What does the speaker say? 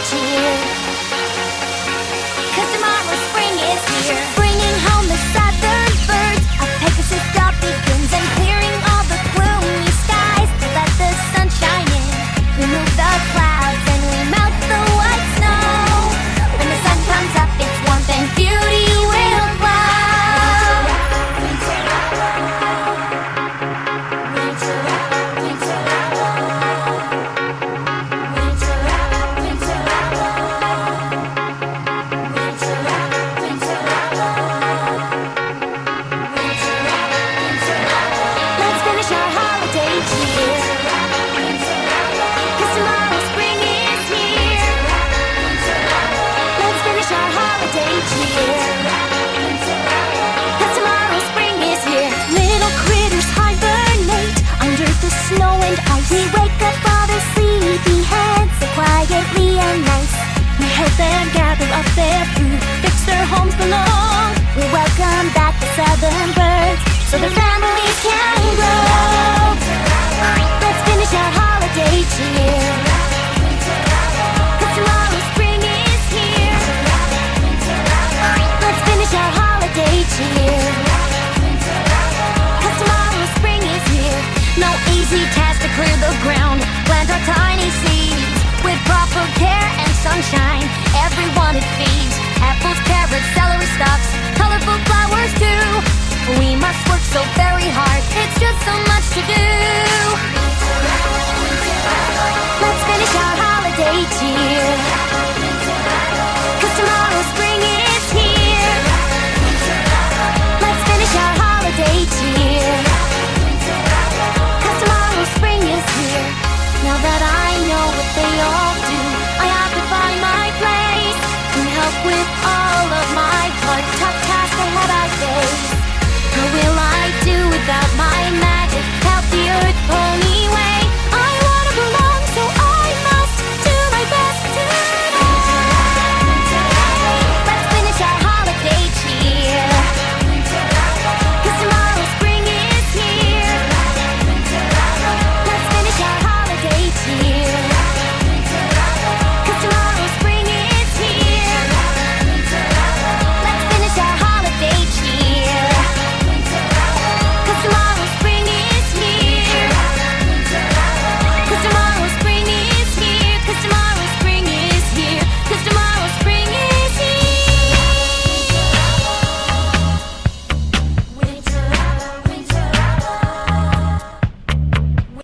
cheer. 'Cause tomorrow spring is here, bringing home the southern birds. A Pegasus job begins and clearing all the gloomy skies to let the sun shine in. Remove the clouds and we melt the white snow. When the sun comes up, it's warmth and beauty will glow. Let's finish our holiday cheer. 'Cause tomorrow spring is here. Let's finish our holiday cheer. 'Cause tomorrow spring is here. Little critters hibernate under the snow and ice. We wake up all the sleepy heads so quietly and nice. We help them gather up their food, fix their homes below. We welcome back the southern birds so their families can grow. Let's finish our holiday cheer. 'Cause tomorrow spring is here. Let's finish our holiday cheer. 'Cause tomorrow spring is here. No easy task to clear the ground. Plant our tiny seeds with proper care and sunshine. Everyone it feeds. Apples, carrots,